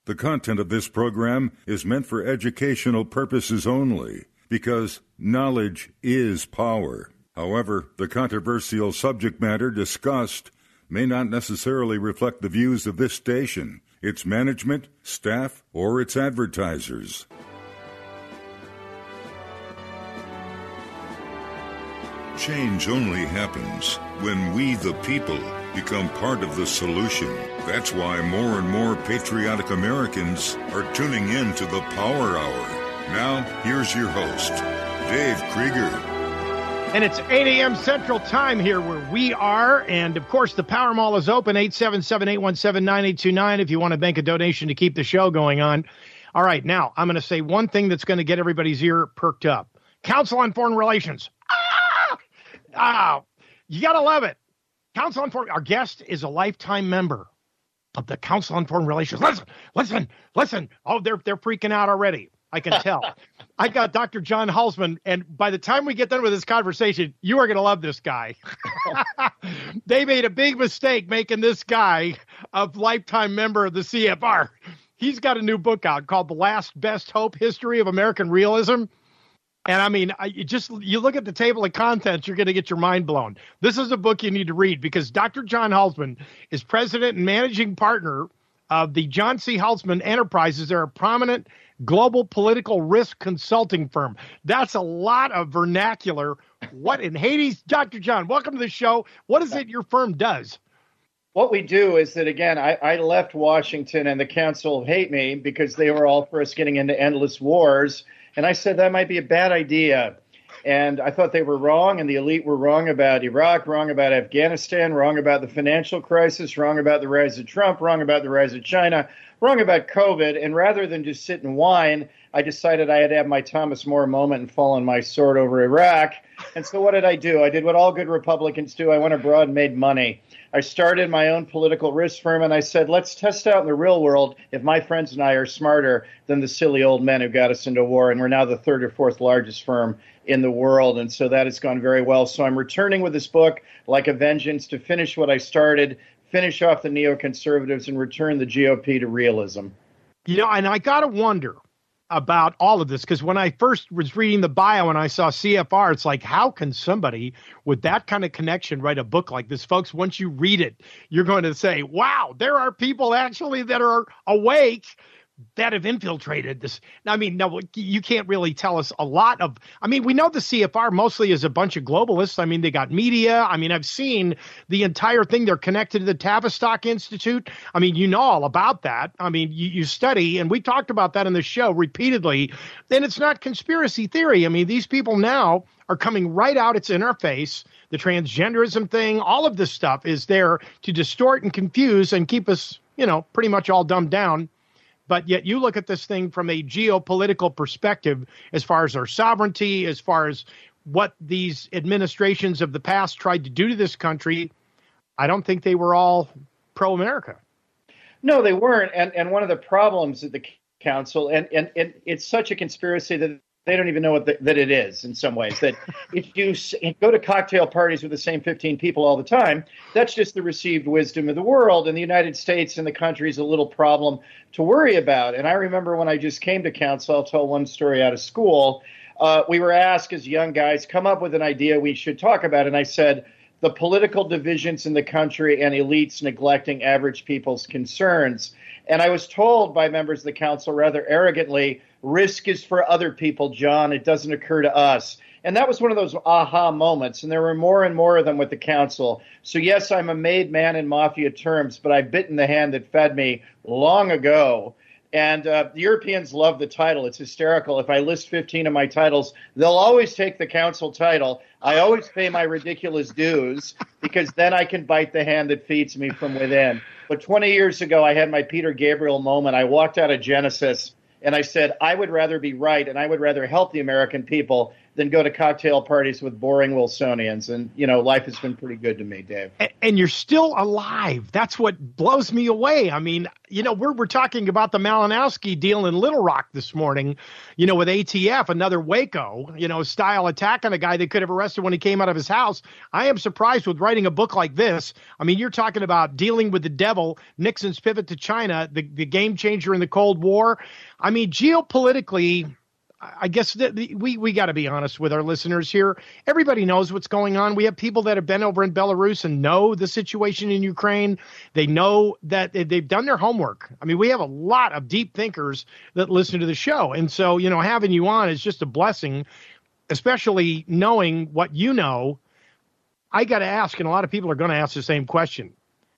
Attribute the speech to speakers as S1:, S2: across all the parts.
S1: The content of this program is meant for educational purposes only, because knowledge is power. However, the controversial subject matter discussed may not necessarily reflect the views of this station, its management, staff, or its advertisers. Change only happens when we, the people, become part of the solution. That's why more and more patriotic Americans are tuning in to the Power Hour. Now, here's your host, Dave Krieger.
S2: And it's 8 a.m. Central Time here where we are. And, of course, the Power Mall is open, 877-817-9829, if you want to make a donation to keep the show going on. All right, now, I'm going to say one thing that's going to get everybody's ear perked up. Council on Foreign Relations. You got to love it. Council on Foreign, our guest is a lifetime member of the Council on Foreign Relations. Listen. Oh, they're freaking out already. I can tell. I got Dr. John Hulsman, and by the time we get done with this conversation, you are going to love this guy. They made a big mistake making this guy a lifetime member of the CFR. He's got a new book out called The Last Best Hope, History of American Realism. And I mean, you look at the table of contents, you're going to get your mind blown. This is a book you need to read because Dr. John Hulsman is president and managing partner of the John C. Hulsman Enterprises. They're a prominent global political risk consulting firm. That's a lot of vernacular. What in Hades? Dr. John, welcome to the show. What is it your firm does?
S3: What we do is that, again, I left Washington and the council hate me because they were all for us getting into endless wars. And I said that might be a bad idea. And I thought they were wrong, and the elite were wrong about Iraq, wrong about Afghanistan, wrong about the financial crisis, wrong about the rise of Trump, wrong about the rise of China, wrong about COVID. And rather than just sit and whine, I decided I had to have my Thomas More moment and fall on my sword over Iraq. And so what did I do? I did what all good Republicans do. I went abroad and made money. I started my own political risk firm, and I said, let's test out in the real world if my friends and I are smarter than the silly old men who got us into war. And we're now the third or fourth largest firm in the world. And so that has gone very well. So I'm returning with this book like a vengeance to finish what I started, finish off the neoconservatives, and return the GOP to realism.
S2: You know, and I got to wonder about all of this, because when I first was reading the bio and I saw CFR, it's like, how can somebody with that kind of connection write a book like this? Folks, once you read it, you're going to say, wow, there are people actually that are awake that have infiltrated this. I mean, no, you can't really tell us a lot of, I mean, we know the CFR mostly is a bunch of globalists. I mean, they got media. I mean, I've seen the entire thing. They're connected to the Tavistock Institute. I mean, you know all about that. I mean, you study, and we talked about that in the show repeatedly. Then it's not conspiracy theory. I mean, these people now are coming right out. It's in our face. The transgenderism thing, all of this stuff is there to distort and confuse and keep us, you know, pretty much all dumbed down. But yet you look at this thing from a geopolitical perspective, as far as our sovereignty, as far as what these administrations of the past tried to do to this country. I don't think they were all pro-America.
S3: No, they weren't. And one of the problems at the council, and it's such a conspiracy that they don't even know what that it is in some ways, that if you go to cocktail parties with the same 15 people all the time, that's just the received wisdom of the world. And the United States and the country is a little problem to worry about. And I remember when I just came to council, I'll tell one story out of school. We were asked as young guys, come up with an idea we should talk about. And I said, the political divisions in the country and elites neglecting average people's concerns. And I was told by members of the council rather arrogantly, risk is for other people, John. It doesn't occur to us. And that was one of those aha moments. And there were more and more of them with the council. So, yes, I'm a made man in mafia terms, but I've bitten the hand that fed me long ago. And the Europeans love the title. It's hysterical. If I list 15 of my titles, they'll always take the council title. I always pay my ridiculous dues because then I can bite the hand that feeds me from within. But 20 years ago, I had my Peter Gabriel moment. I walked out of Genesis and I said, I would rather be right and I would rather help the American people than go to cocktail parties with boring Wilsonians. And, life has been pretty good to me, Dave.
S2: And you're still alive. That's what blows me away. I mean, we're talking about the Malinowski deal in Little Rock this morning, with ATF, another Waco, style attack on a guy they could have arrested when he came out of his house. I am surprised with writing a book like this. I mean, you're talking about dealing with the devil, Nixon's pivot to China, the game changer in the Cold War. I mean, geopolitically, I guess we got to be honest with our listeners here. Everybody knows what's going on. We have people that have been over in Belarus and know the situation in Ukraine. They know that they've done their homework. I mean, we have a lot of deep thinkers that listen to the show. And so, having you on is just a blessing, especially knowing what you know. I got to ask, and a lot of people are going to ask the same question.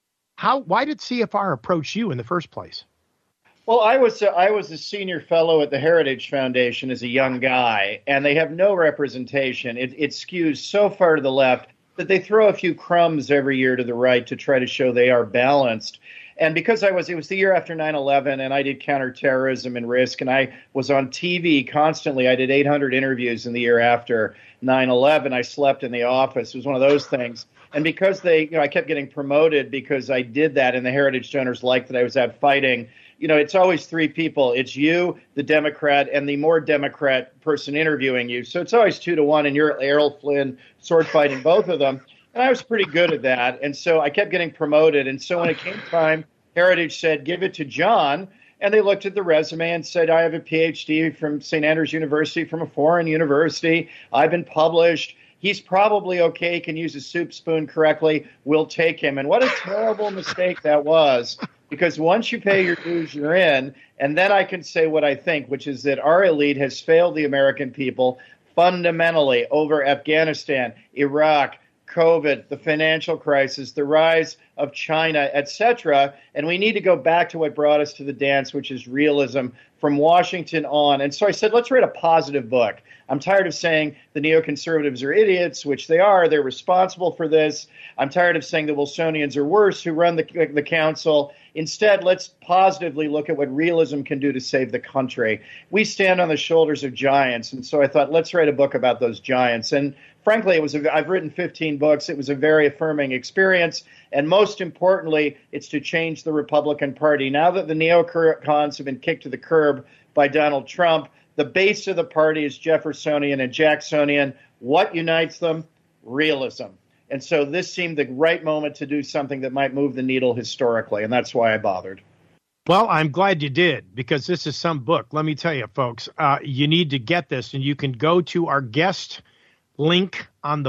S2: Why did CFR approach you in the first place?
S3: Well, I was a senior fellow at the Heritage Foundation as a young guy, and they have no representation. It skews so far to the left that they throw a few crumbs every year to the right to try to show they are balanced. And because it was the year after 9/11, and I did counterterrorism and risk, and I was on TV constantly. I did 800 interviews in the year after 9/11. I slept in the office. It was one of those things. And because I kept getting promoted because I did that, and the Heritage donors liked that I was out fighting. It's always three people. It's you, the Democrat, and the more Democrat person interviewing you. So it's always 2-1, and you're Errol Flynn sword fighting both of them. And I was pretty good at that. And so I kept getting promoted. And so when it came time, Heritage said, give it to John. And they looked at the resume and said, I have a PhD from St. Andrews University, from a foreign university. I've been published. He's probably okay, can use a soup spoon correctly. We'll take him. And what a terrible mistake that was. Because once you pay your dues, you're in. And then I can say what I think, which is that our elite has failed the American people fundamentally over Afghanistan, Iraq, COVID, the financial crisis, the rise of China, etc. And we need to go back to what brought us to the dance, which is realism from Washington on. And so I said, let's write a positive book. I'm tired of saying the neoconservatives are idiots, which they are. They're responsible for this. I'm tired of saying the Wilsonians are worse who run the council. Instead, let's positively look at what realism can do to save the country. We stand on the shoulders of giants. And so I thought, let's write a book about those giants. And frankly, I've written 15 books. It was a very affirming experience. And most importantly, it's to change the Republican Party. Now that the neocons have been kicked to the curb by Donald Trump, the base of the party is Jeffersonian and Jacksonian. What unites them? Realism. And so this seemed the right moment to do something that might move the needle historically, and that's why I bothered.
S2: Well, I'm glad you did, because this is some book. Let me tell you, folks, you need to get this, and you can go to our guest link on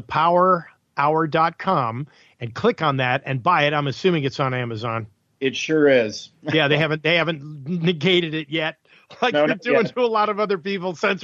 S2: thepowerhour.com and click on that and buy it. I'm assuming it's on Amazon.
S3: It sure is.
S2: Yeah, they haven't negated it yet, like they're doing to a lot of other people. Censor.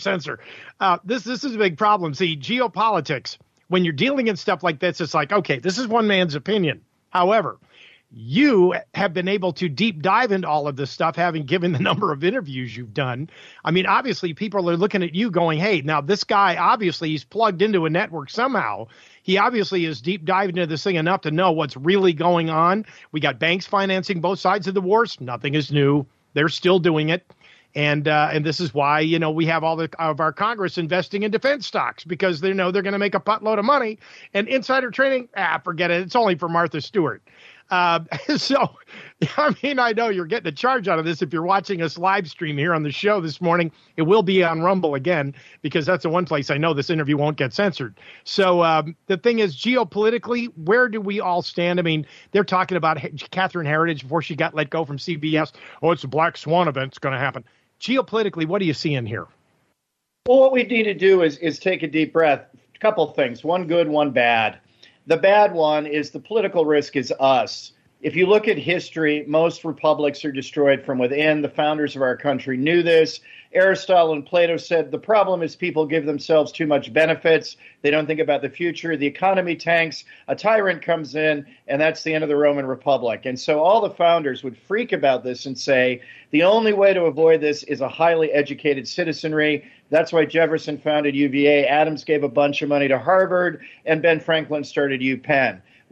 S2: This is a big problem. See, geopolitics, when you're dealing in stuff like this, it's like, okay, this is one man's opinion. However, you have been able to deep dive into all of this stuff, having given the number of interviews you've done. I mean, obviously, people are looking at you going, hey, now this guy, obviously, he's plugged into a network somehow. He obviously is deep diving into this thing enough to know what's really going on. We got banks financing both sides of the wars. Nothing is new. They're still doing it. And this is why, we have all of our Congress investing in defense stocks, because they know they're going to make a buttload of money. And insider trading, forget it. It's only for Martha Stewart. So, I mean, I know you're getting a charge out of this if you're watching us live stream here on the show this morning. It will be on Rumble again, because that's the one place I know this interview won't get censored. So the thing is, geopolitically, where do we all stand? I mean, they're talking about Catherine Heritage before she got let go from CBS. Oh, it's a black swan event. It's going to happen. Geopolitically, what are you seeing here?
S3: Well, what we need to do is take a deep breath. A couple of things, one good, one bad. The bad one is the political risk is us. If you look at history, most republics are destroyed from within. The founders of our country knew this. Aristotle and Plato said the problem is people give themselves too much benefits. They don't think about the future. The economy tanks. A tyrant comes in, and that's the end of the Roman Republic. And so all the founders would freak about this and say the only way to avoid this is a highly educated citizenry. That's why Jefferson founded UVA. Adams gave a bunch of money to Harvard, and Ben Franklin started UPenn.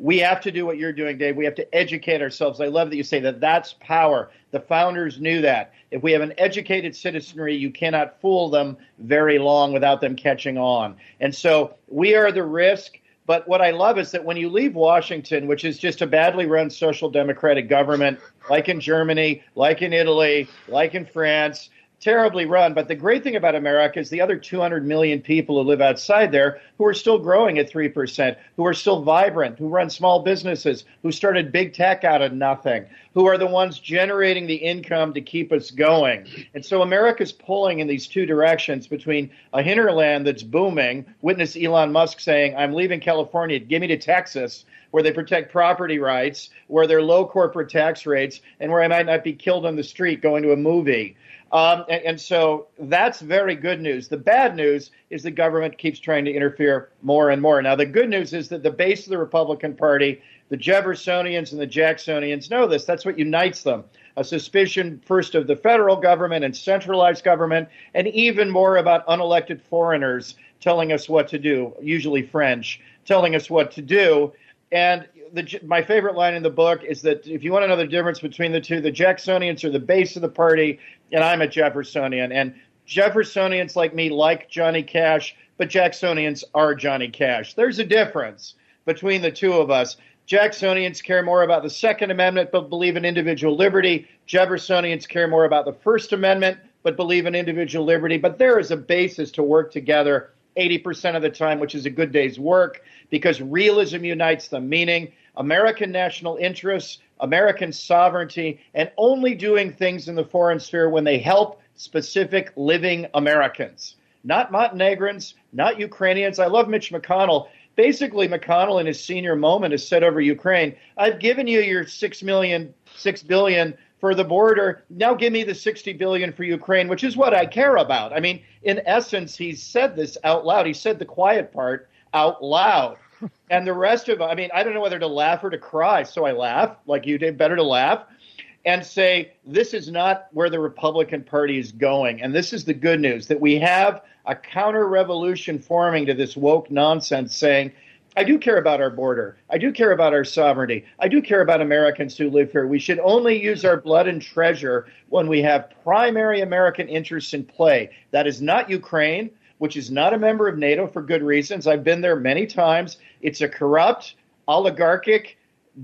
S3: We have to do what you're doing, Dave. We have to educate ourselves. I love that you say that that's power. The founders knew that. If we have an educated citizenry, you cannot fool them very long without them catching on. And so we are the risk. But what I love is that when you leave Washington, which is just a badly run social democratic government, like in Germany, like in Italy, like in France, terribly run. But the great thing about America is the other 200 million people who live outside there who are still growing at 3%, who are still vibrant, who run small businesses, who started big tech out of nothing, who are the ones generating the income to keep us going. And so America's pulling in these two directions between a hinterland that's booming. Witness Elon Musk saying, I'm leaving California, give me to Texas, where they protect property rights, where there are low corporate tax rates, and where I might not be killed on the street going to a movie. And so that's very good news. The bad news is the government keeps trying to interfere more and more. Now, the good news is that the base of the Republican Party, the Jeffersonians and the Jacksonians know this. That's what unites them. A suspicion first of the federal government and centralized government, and even more about unelected foreigners telling us what to do, usually French, telling us what to do. And my favorite line in the book is that if you want to know the difference between the two, the Jacksonians are the base of the party, and I'm a Jeffersonian. And Jeffersonians like me like Johnny Cash, but Jacksonians are Johnny Cash. There's a difference between the two of us. Jacksonians care more about the Second Amendment, but believe in individual liberty. Jeffersonians care more about the First Amendment, but believe in individual liberty. But there is a basis to work together 80% of the time, which is a good day's work, because realism unites them, meaning American national interests, American sovereignty, and only doing things in the foreign sphere when they help specific living Americans, not Montenegrins, not Ukrainians. I love Mitch McConnell. Basically, McConnell in his senior moment has said over Ukraine, I've given you your $6 billion for the border. Now give me the $60 billion for Ukraine, which is what I care about. I mean, in essence, he's said this out loud. He said the quiet part out loud. And the rest of, I mean, I don't know whether to laugh or to cry. So I laugh, like you did, better to laugh, and say, this is not where the Republican Party is going. And this is the good news, that we have a counter-revolution forming to this woke nonsense saying, I do care about our border. I do care about our sovereignty. I do care about Americans who live here. We should only use our blood and treasure when we have primary American interests in play. That is not Ukraine, which is not a member of NATO for good reasons. I've been there many times. It's a corrupt, oligarchic,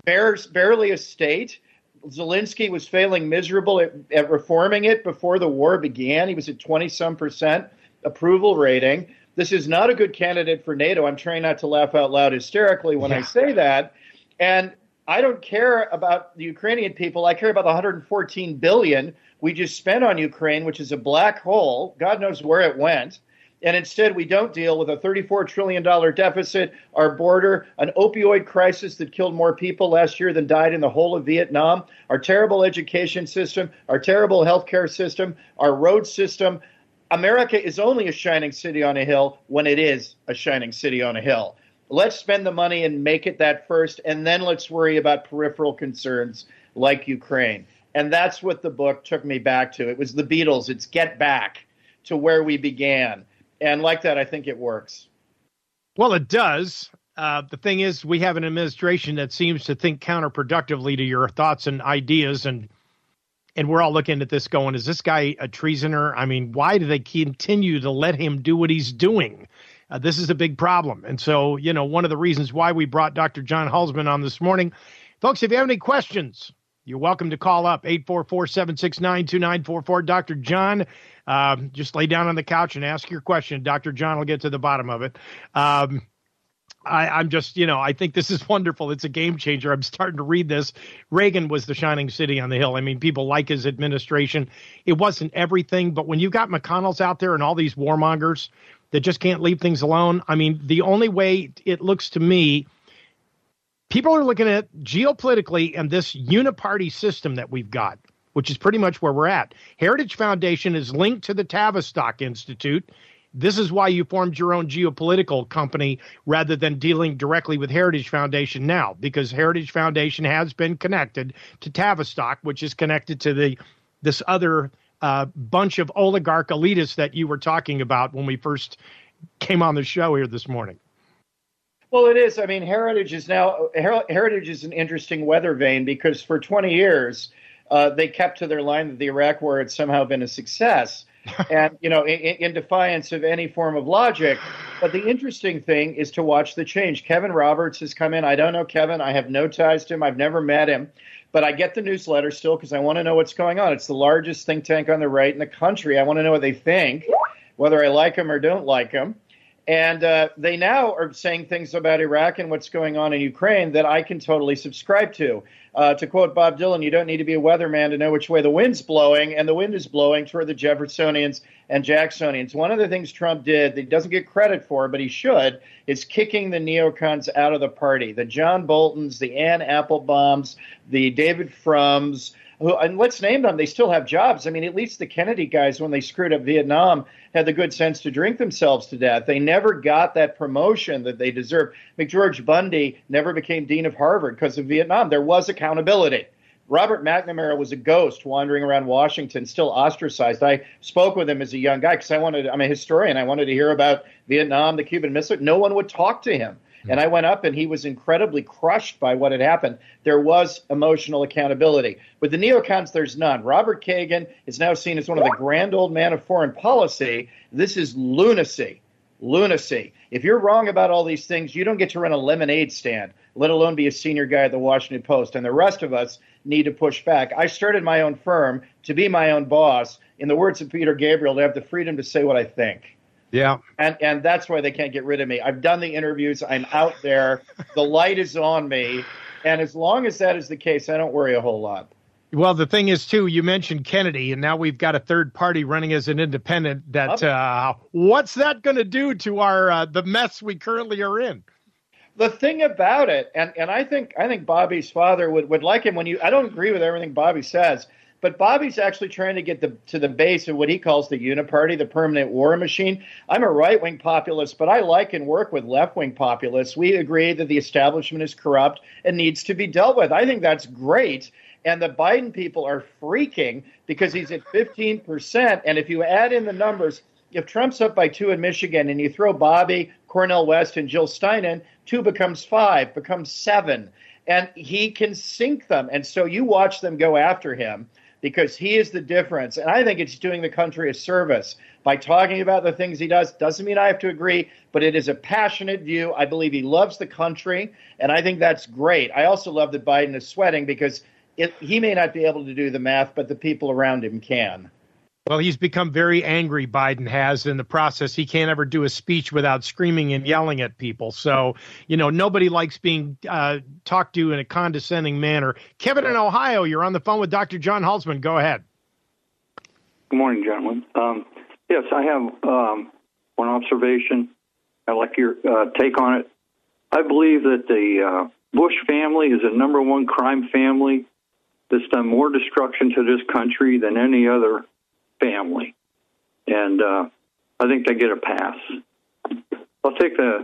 S3: barely a state. Zelensky was failing miserable at reforming it before the war began. He was at 20-some% approval rating. This is not a good candidate for NATO. I'm trying not to laugh out loud hysterically when I say that. And I don't care about the Ukrainian people. I care about the $114 billion we just spent on Ukraine, which is a black hole. God knows where it went. And instead, we don't deal with a $34 trillion deficit, our border, an opioid crisis that killed more people last year than died in the whole of Vietnam, our terrible education system, our terrible healthcare system, our road system. America is only a shining city on a hill when it is a shining city on a hill. Let's spend the money and make it that first, and then let's worry about peripheral concerns like Ukraine. And that's what the book took me back to. It was the Beatles. It's get back to where we began. And like that, I think it works.
S2: Well, it does. The thing is, we have an administration that seems to think counterproductively to your thoughts and ideas, and we're all looking at this going, is this guy a treasoner? I mean, why do they continue to let him do what he's doing? This is a big problem. And so, you know, one of the reasons why we brought Dr. John Hulsman on this morning. Folks, if you have any questions, you're welcome to call up 844-769-2944. Dr. John, just lay down on the couch and ask your question. Dr. John will get to the bottom of it. I'm just, you know, I think this is wonderful. It's a game changer. I'm starting to read this. Reagan was the shining city on the hill. I mean, people like his administration. It wasn't everything, but when you've got McConnell's out there and all these warmongers that just can't leave things alone, I mean, the only way it looks to me, people are looking at geopolitically and this uniparty system that we've got, which is pretty much where we're at. Heritage Foundation is linked to the Tavistock Institute. This is why you formed your own geopolitical company rather than dealing directly with Heritage Foundation now, because Heritage Foundation has been connected to Tavistock, which is connected to this other bunch of oligarch elitists that you were talking about when we first came on the show here this morning.
S3: Well, it is. I mean, Heritage is an interesting weather vane because for 20 years they kept to their line that the Iraq War had somehow been a success, and in defiance of any form of logic. But the interesting thing is to watch the change. Kevin Roberts has come in. I don't know Kevin. I have no ties to him. I've never met him. But I get the newsletter still because I want to know what's going on. It's the largest think tank on the right in the country. I want to know what they think, whether I like them or don't like them. And they now are saying things about Iraq and what's going on in Ukraine that I can totally subscribe to. To quote Bob Dylan, you don't need to be a weatherman to know which way the wind's blowing, and the wind is blowing toward the Jeffersonians and Jacksonians. One of the things Trump did that he doesn't get credit for, but he should, is kicking the neocons out of the party. The John Boltons, the Ann Applebaums, the David Frums, and let's name them. They still have jobs. I mean, at least the Kennedy guys, when they screwed up Vietnam, had the good sense to drink themselves to death. They never got that promotion that they deserved. McGeorge Bundy never became dean of Harvard because of Vietnam. There was accountability. Robert McNamara was a ghost wandering around Washington, still ostracized. I spoke with him as a young guy because I'm a historian. I wanted to hear about Vietnam, the Cuban Missile. No one would talk to him. And I went up, and he was incredibly crushed by what had happened. There was emotional accountability. With the neocons, there's none. Robert Kagan is now seen as one of the grand old man of foreign policy. This is lunacy. Lunacy. If you're wrong about all these things, you don't get to run a lemonade stand, let alone be a senior guy at the Washington Post. And the rest of us need to push back. I started my own firm to be my own boss. In the words of Peter Gabriel, to have the freedom to say what I think.
S2: Yeah.
S3: And that's why they can't get rid of me. I've done the interviews. I'm out there. The light is on me. And as long as that is the case, I don't worry a whole lot.
S2: Well, the thing is, too, you mentioned Kennedy, and now we've got a third party running as an independent. That what's that going to do to our the mess we currently are in?
S3: The thing about it, and I think Bobby's father would like him I don't agree with everything Bobby says, but Bobby's actually trying to get to the base of what he calls the uniparty, the permanent war machine. I'm a right-wing populist, but I like and work with left-wing populists. We agree that the establishment is corrupt and needs to be dealt with. I think that's great. And the Biden people are freaking because he's at 15%. And if you add in the numbers, if Trump's up by 2 in Michigan and you throw Bobby, Cornel West, and Jill Stein in, 2 becomes 5, becomes 7. And he can sink them. And so you watch them go after him because he is the difference. And I think it's doing the country a service by talking about the things he does. Doesn't mean I have to agree, but it is a passionate view. I believe he loves the country, and I think that's great. I also love that Biden is sweating because he may not be able to do the math, but the people around him can.
S2: Well, he's become very angry, Biden has, in the process. He can't ever do a speech without screaming and yelling at people. So, nobody likes being talked to in a condescending manner. Kevin in Ohio, you're on the phone with Dr. John Halsman. Go ahead.
S4: Good morning, gentlemen. Yes, I have one observation. I'd like your take on it. I believe that the Bush family is the number one crime family that's done more destruction to this country than any other family. And I think they get a pass. I'll take the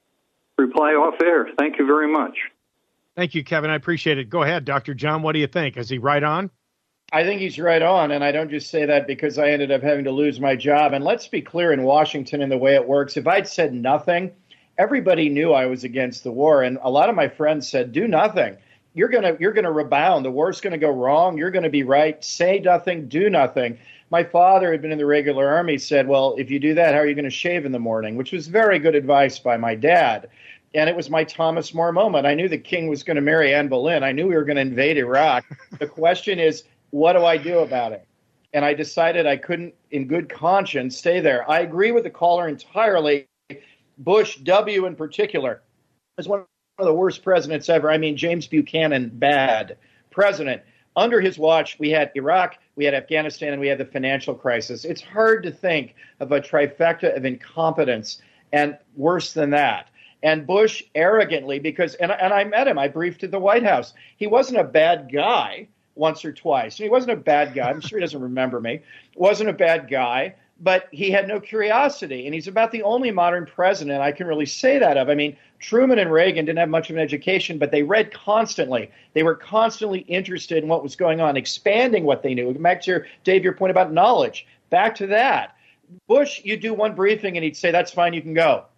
S4: reply off air. Thank you very much.
S2: Thank you, Kevin. I appreciate it. Go ahead, Dr. John. What do you think? Is he right on?
S3: I think he's right on, and I don't just say that because I ended up having to lose my job. And let's be clear in Washington and the way it works. If I'd said nothing, everybody knew I was against the war, and a lot of my friends said, do nothing. You're gonna rebound. The war's gonna go wrong. You're gonna be right. Say nothing, do nothing. My father had been in the regular army, said, well, if you do that, how are you going to shave in the morning? Which was very good advice by my dad. And it was my Thomas More moment. I knew the king was going to marry Anne Boleyn. I knew we were going to invade Iraq. The question is, what do I do about it? And I decided I couldn't, in good conscience, stay there. I agree with the caller entirely. Bush W. in particular is one of the worst presidents ever. I mean, James Buchanan, bad president. Under his watch, we had Iraq, we had Afghanistan, and we had the financial crisis. It's hard to think of a trifecta of incompetence, and worse than that. And Bush arrogantly, and I met him, I briefed at the White House. He wasn't a bad guy once or twice. He wasn't a bad guy. I'm sure he doesn't remember me. Wasn't a bad guy, but he had no curiosity. And he's about the only modern president I can really say that of. I mean, Truman and Reagan didn't have much of an education, but they read constantly. They were constantly interested in what was going on, expanding what they knew. Back to Dave, your point about knowledge. Back to that. Bush, you do one briefing and he'd say, that's fine, you can go.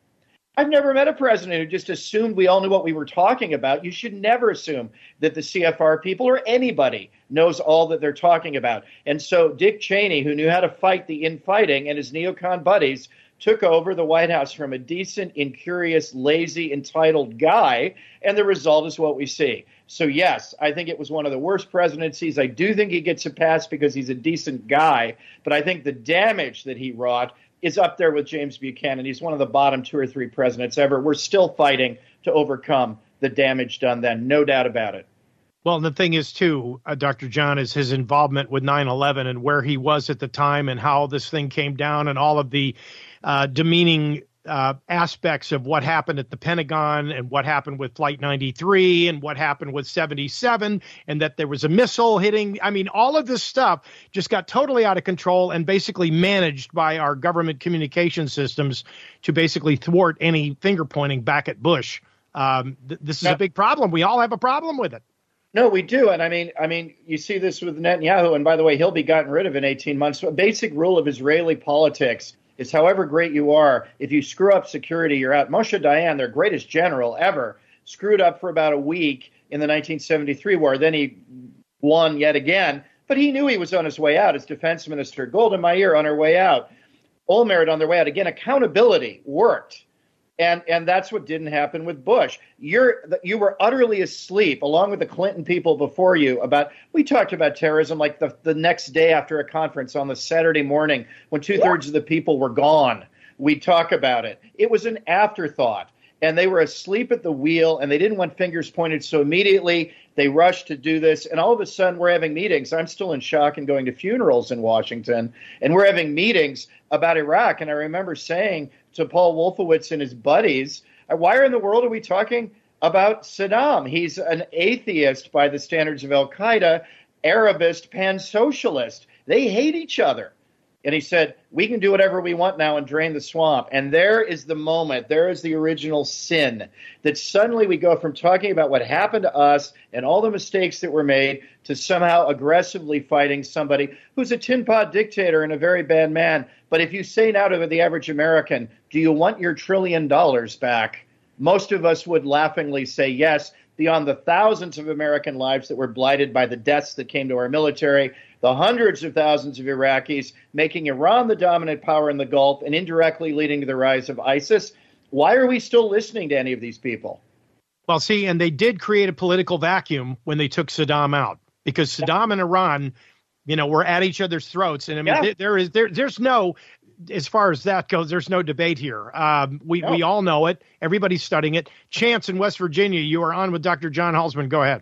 S3: I've never met a president who just assumed we all knew what we were talking about. You should never assume that the CFR people or anybody knows all that they're talking about. And so Dick Cheney, who knew how to fight the infighting, and his neocon buddies took over the White House from a decent, incurious, lazy, entitled guy, and the result is what we see. So, yes, I think it was one of the worst presidencies. I do think he gets a pass because he's a decent guy, but I think the damage that he wrought is up there with James Buchanan. He's one of the bottom 2 or 3 presidents ever. We're still fighting to overcome the damage done then, no doubt about it.
S2: Well, and the thing is, too, Dr. John, is his involvement with 9/11 and where he was at the time and how this thing came down and all of the demeaning aspects of what happened at the Pentagon and what happened with Flight 93 and what happened with 77 and that there was a missile hitting. I mean, all of this stuff just got totally out of control and basically managed by our government communication systems to basically thwart any finger pointing back at Bush. This is a big problem. We all have a problem with it.
S3: No, we do. And I mean, you see this with Netanyahu. And by the way, he'll be gotten rid of in 18 months. So a basic rule of Israeli politics is however great you are, if you screw up security, you're out. Moshe Dayan, their greatest general ever, screwed up for about a week in the 1973 war. Then he won yet again, but he knew he was on his way out as defense minister. Golda Meir on her way out. Olmert on their way out. Again, accountability worked. And that's what didn't happen with Bush. You were utterly asleep, along with the Clinton people before you, we talked about terrorism like the next day after a conference on the Saturday morning when 2/3 of the people were gone. We talk about it. It was an afterthought. And they were asleep at the wheel, and they didn't want fingers pointed. So immediately they rushed to do this. And all of a sudden we're having meetings. I'm still in shock and going to funerals in Washington. And we're having meetings about Iraq. And I remember saying to Paul Wolfowitz and his buddies, why in the world are we talking about Saddam? He's an atheist by the standards of Al-Qaeda, Arabist, pan-socialist. They hate each other. And he said, we can do whatever we want now and drain the swamp. And there is the moment, there is the original sin, that suddenly we go from talking about what happened to us and all the mistakes that were made to somehow aggressively fighting somebody who's a tin pot dictator and a very bad man. But if you say now to the average American, do you want your $1 trillion back? Most of us would laughingly say yes, beyond the thousands of American lives that were blighted by the deaths that came to our military, the hundreds of thousands of Iraqis, making Iran the dominant power in the Gulf and indirectly leading to the rise of ISIS. Why are we still listening to any of these people?
S2: Well, see, and they did create a political vacuum when they took Saddam out, because Saddam and Iran, were at each other's throats. And I mean, there's no, as far as that goes, there's no debate here. We all know it. Everybody's studying it. Chance in West Virginia, you are on with Dr. John Halsman. Go ahead.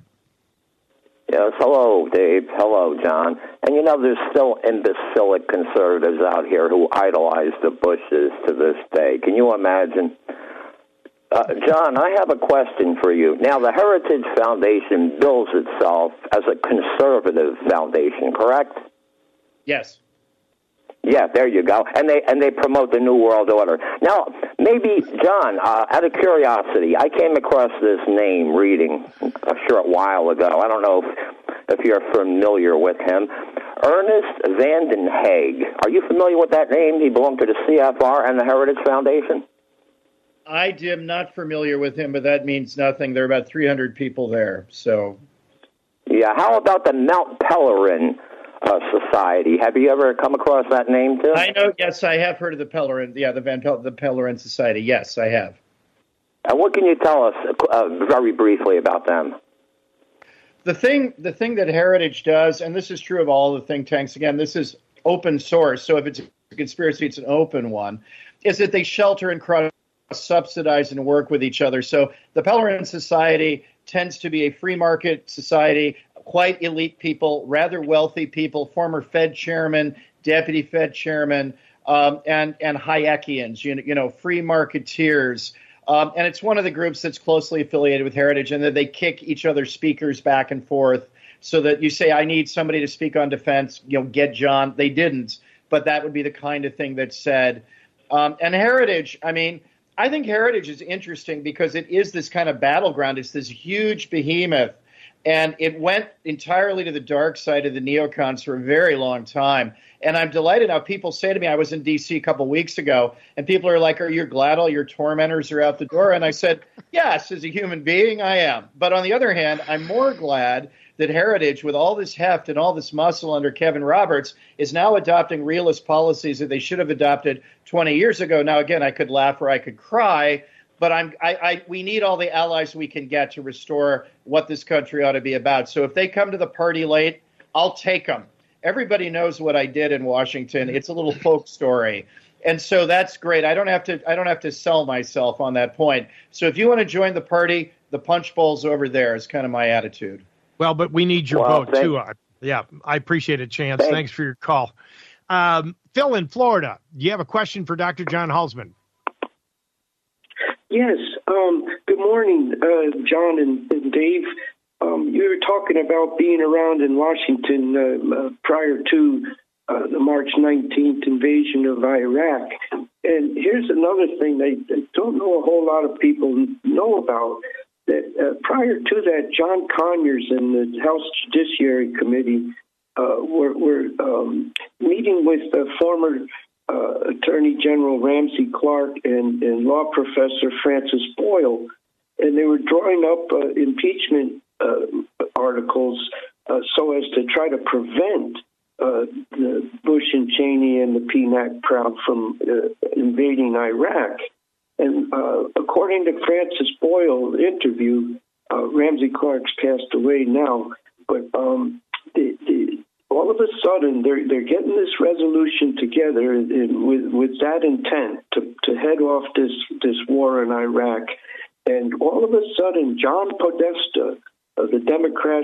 S5: Yes, hello, Dave. Hello, John. And there's still imbecilic conservatives out here who idolize the Bushes to this day. Can you imagine? John, I have a question for you. Now, the Heritage Foundation bills itself as a conservative foundation, correct?
S3: Yes.
S5: Yeah, there you go. And they promote the New World Order. Now, maybe, John, out of curiosity, I came across this name reading a short while ago. I don't know if you're familiar with him. Ernest Vanden Haag. Are you familiar with that name? He belonged to the CFR and the Heritage Foundation.
S3: I am not familiar with him, but that means nothing. There are about 300 people there. So,
S5: yeah. How about the Mount Pelerin Society? Have you ever come across that name too?
S3: I know. Yes, I have heard of the Pelerin. Yeah, the Pelerin Society. Yes, I have.
S5: And what can you tell us very briefly about them?
S3: The thing that Heritage does, and this is true of all the think tanks. Again, this is open source. So if it's a conspiracy, it's an open one. Is that they shelter and subsidize and work with each other. So the Pelerin Society tends to be a free market society, quite elite people, rather wealthy people, former Fed chairman, deputy Fed chairman, and Hayekians, free marketeers. And it's one of the groups that's closely affiliated with Heritage, and that they kick each other's speakers back and forth so that you say, I need somebody to speak on defense, get John. They didn't, but that would be the kind of thing that's said. And Heritage, I think Heritage is interesting because it is this kind of battleground. It's this huge behemoth And it went entirely to the dark side of the neocons for a very long time. And I'm delighted now. People say to me, I was in D.C. a couple weeks ago, and people are like, are you glad all your tormentors are out the door? And I said, yes, as a human being, I am. But on the other hand, I'm more glad that Heritage, with all this heft and all this muscle under Kevin Roberts, is now adopting realist policies that they should have adopted 20 years ago. Now, again, I could laugh or I could cry, but we need all the allies we can get to restore what this country ought to be about. So if they come to the party late, I'll take them. Everybody knows what I did in Washington. It's a little folk story. And so that's great. I don't have to sell myself on that point. So if you want to join the party, the punch bowl's over there is kind of my attitude.
S2: Well, but we need your vote, too. Yeah, I appreciate it, Chance. Thanks for your call. Phil in Florida, do you have a question for Dr. John Halsman?
S6: Yes. Good morning, John and Dave. You were talking about being around in Washington prior to the March 19th invasion of Iraq. And here's another thing I don't know a whole lot of people know about. That prior to that, John Conyers and the House Judiciary Committee were meeting with former Attorney General Ramsey Clark and law professor Francis Boyle, and they were drawing up impeachment articles so as to try to prevent the Bush and Cheney and the PNAC crowd from invading Iraq. And according to Francis Boyle interview, Ramsey Clark's passed away now, but all of a sudden they're getting this resolution together with that intent to head off this war in Iraq. And all of a sudden, John Podesta, the Democrat,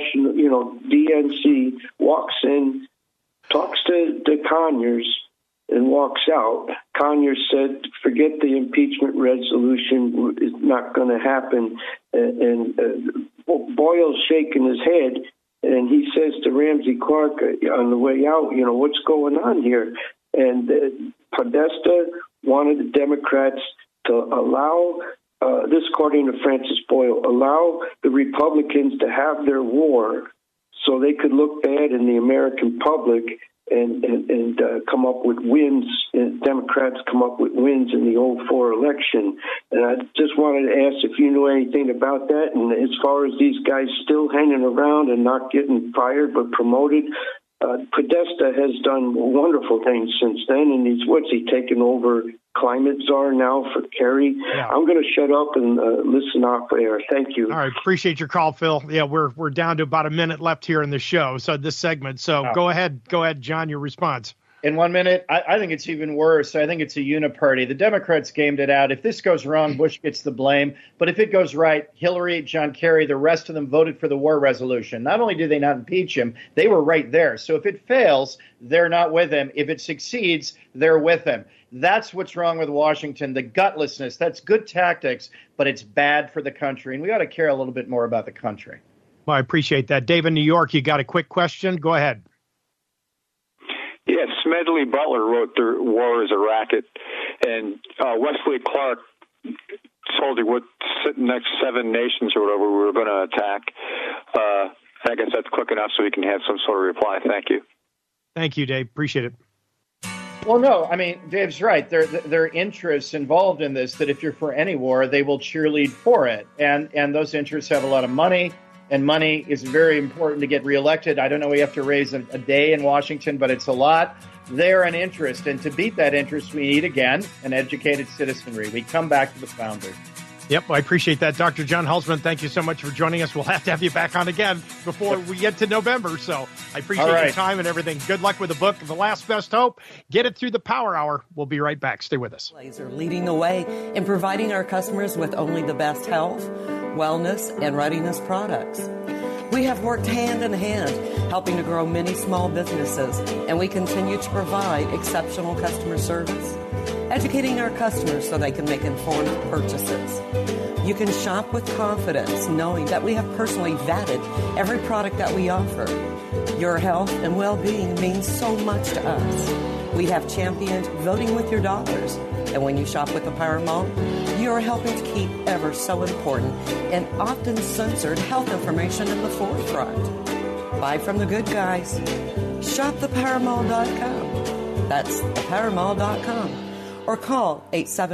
S6: DNC, walks in, talks to Conyers, and walks out. Conyers said, forget the impeachment resolution, it's not going to happen. And Boyle's shaking his head, and he says to Ramsey Clark on the way out, what's going on here? And Podesta wanted the Democrats to allow, this according to Francis Boyle, allow the Republicans to have their war so they could look bad in the American public and come up with wins, and Democrats come up with wins in the 2004 election. And I just wanted to ask if you know anything about that. And as far as these guys still hanging around and not getting fired but promoted, Podesta has done wonderful things since then, and what's he taken over climate czar now for Kerry? Yeah. I'm going to shut up and listen off air. Thank you.
S2: All right, appreciate your call, Phil. Yeah, we're down to about a minute left here in the show, so this segment. So go ahead, John, your response.
S3: In 1 minute, I think it's even worse. I think it's a uniparty. The Democrats gamed it out. If this goes wrong, Bush gets the blame. But if it goes right, Hillary, John Kerry, the rest of them voted for the war resolution. Not only did they not impeach him, they were right there. So if it fails, they're not with him. If it succeeds, they're with him. That's what's wrong with Washington, the gutlessness. That's good tactics, but it's bad for the country. And we ought to care a little bit more about the country.
S2: Well, I appreciate that. Dave in New York, you got a quick question? Go ahead.
S7: Yes, Smedley Butler wrote The War is a Racket, and Wesley Clark told you what next 7 nations or whatever we were going to attack. I guess that's quick enough so we can have some sort of reply. Thank you.
S2: Thank you, Dave. Appreciate it.
S3: Well, no, I mean, Dave's right. There are interests involved in this that if you're for any war, they will cheerlead for it. And those interests have a lot of money. And money is very important to get reelected. I don't know, we have to raise a day in Washington, but it's a lot. They're an interest. And to beat that interest, we need, again, an educated citizenry. We come back to the founders.
S2: Yep, I appreciate that. Dr. John Halsman, thank you so much for joining us. We'll have to have you back on again before we get to November. So I appreciate your time and everything. Good luck with the book, The Last Best Hope. Get it through the Power Hour. We'll be right back. Stay with us.
S8: Laser leading the way in providing our customers with only the best health, wellness, and readiness products. We have worked hand in hand, helping to grow many small businesses, and we continue to provide exceptional customer service, educating our customers so they can make informed purchases. You can shop with confidence, knowing that we have personally vetted every product that we offer. Your health and well-being means so much to us. We have championed voting with your dollars, And when you shop with the Power Mall, you are helping to keep ever so important and often censored health information in the forefront. Buy from the good guys. Shop thepowermall.com. That's thepowermall.com. Or call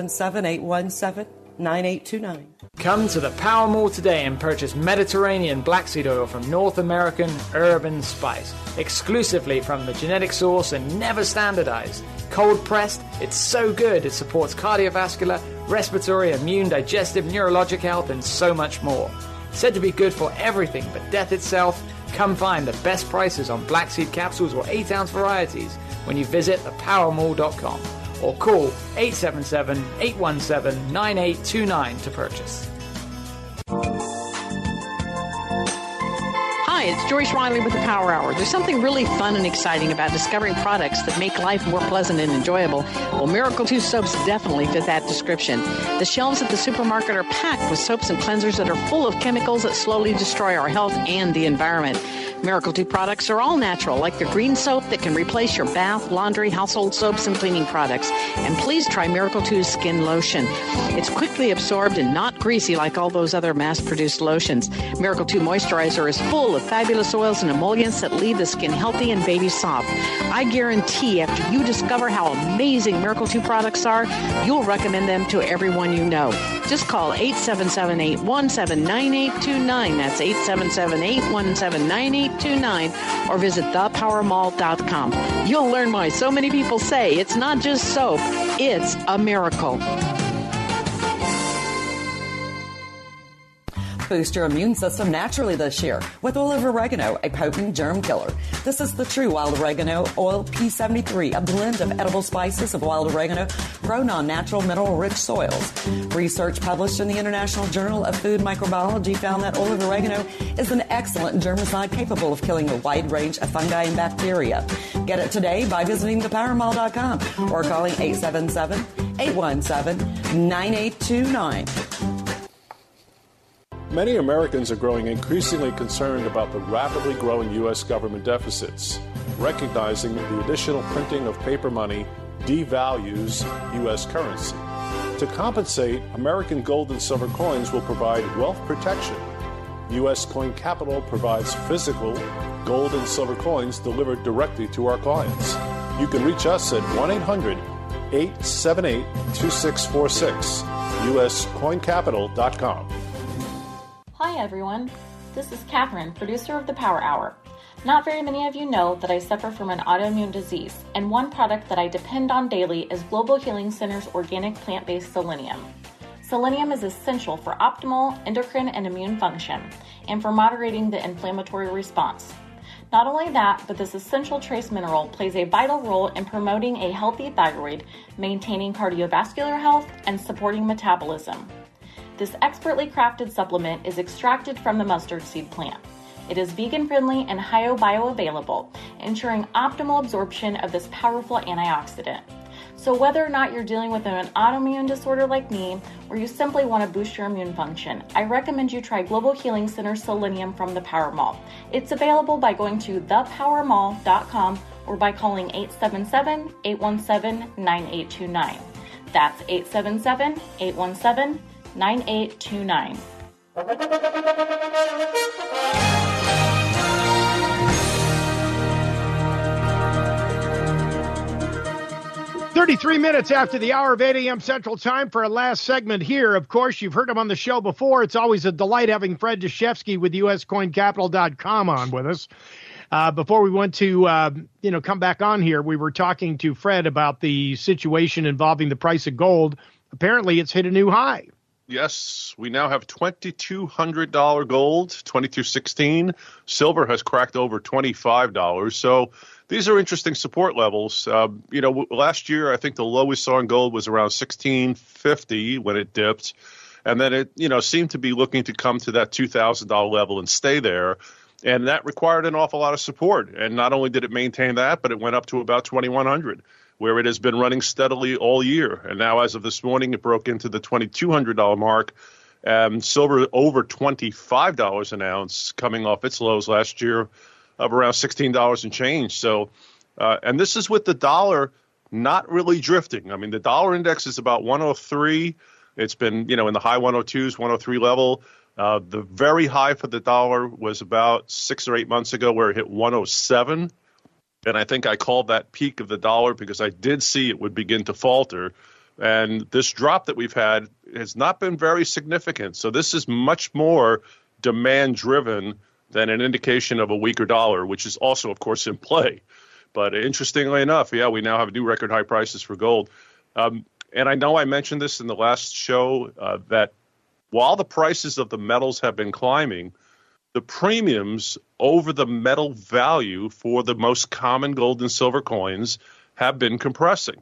S8: 877-817-9829.
S9: Come to the Power Mall today and purchase Mediterranean black seed oil from North American Urban Spice, exclusively from the genetic source and never standardized. Cold pressed, it's so good it supports cardiovascular, respiratory, immune, digestive, neurologic health, and so much more. Said to be good for everything but death itself, come find the best prices on black seed capsules or 8-ounce varieties when you visit thepowermall.com. Or call 877-817-9829 to purchase.
S10: Hi, it's Joyce Riley with the Power Hour. There's something really fun and exciting about discovering products that make life more pleasant and enjoyable. Well, Miracle 2 soaps definitely fit that description. The shelves at the supermarket are packed with soaps and cleansers that are full of chemicals that slowly destroy our health and the environment. Miracle 2 products are all natural, like the green soap that can replace your bath, laundry, household soaps, and cleaning products. And please try Miracle 2's skin lotion. It's quickly absorbed and not greasy like all those other mass-produced lotions. Miracle 2 moisturizer is full of fabulous oils and emollients that leave the skin healthy and baby soft. I guarantee after you discover how amazing Miracle 2 products are, you'll recommend them to everyone you know. Just call 877-817-9829. That's 877-817-9829. Or visit thepowermall.com. You'll learn why so many people say it's not just soap, it's a miracle.
S8: Boost your immune system naturally this year with oil of oregano, a potent germ killer. This is the true wild oregano oil P73, a blend of edible spices of wild oregano grown on natural mineral-rich soils. Research published in the International Journal of Food Microbiology found that oil of oregano is an excellent germicide capable of killing a wide range of fungi and bacteria. Get it today by visiting thepowermall.com or calling 877-817-9829.
S11: Many Americans are growing increasingly concerned about the rapidly growing U.S. government deficits, recognizing the additional printing of paper money devalues U.S. currency. To compensate, American gold and silver coins will provide wealth protection. U.S. Coin Capital provides physical gold and silver coins delivered directly to our clients. You can reach us at 1-800-878-2646, uscoincapital.com.
S12: Hi everyone, this is Catherine, producer of the Power Hour. Not very many of you know that I suffer from an autoimmune disease, and one product that I depend on daily is Global Healing Center's organic plant-based selenium. Selenium is essential for optimal endocrine and immune function, and for moderating the inflammatory response. Not only that, but this essential trace mineral plays a vital role in promoting a healthy thyroid, maintaining cardiovascular health, and supporting metabolism. This expertly crafted supplement is extracted from the mustard seed plant. It is vegan-friendly and bioavailable, ensuring optimal absorption of this powerful antioxidant. So whether or not you're dealing with an autoimmune disorder like me, or you simply want to boost your immune function, I recommend you try Global Healing Center Selenium from the Power Mall. It's available by going to thepowermall.com or by calling 877-817-9829. That's 877-817-9829. 9829.
S2: 33 minutes after the hour of 8 a.m. Central Time for our last segment here. Of course, you've heard him on the show before. It's always a delight having Fred Deshefsky with uscoincapital.com on with us. Before we went to, come back on here, we were talking to Fred about the situation involving the price of gold. Apparently, it's hit a new high.
S13: Yes, we now have $2,200 gold, $22.16. Silver has cracked over $25. So these are interesting support levels. Last year, I think the low we saw in gold was around $1,650 when it dipped. And then it, seemed to be looking to come to that $2,000 level and stay there. And that required an awful lot of support. And not only did it maintain that, but it went up to about $2,100. Where it has been running steadily all year. And now, as of this morning, it broke into the $2,200 mark. Silver over $25 an ounce, coming off its lows last year of around $16 and change. So, and this is with the dollar not really drifting. I mean, the dollar index is about 103. It's been, in the high 102s, 103 level. The very high for the dollar was about 6 or 8 months ago where it hit 107. And I think I called that peak of the dollar because I did see it would begin to falter. And this drop that we've had has not been very significant. So this is much more demand driven than an indication of a weaker dollar, which is also, of course, in play. But interestingly enough, we now have new record high prices for gold. And I know I mentioned this in the last show that while the prices of the metals have been climbing, the premiums over the metal value for the most common gold and silver coins have been compressing.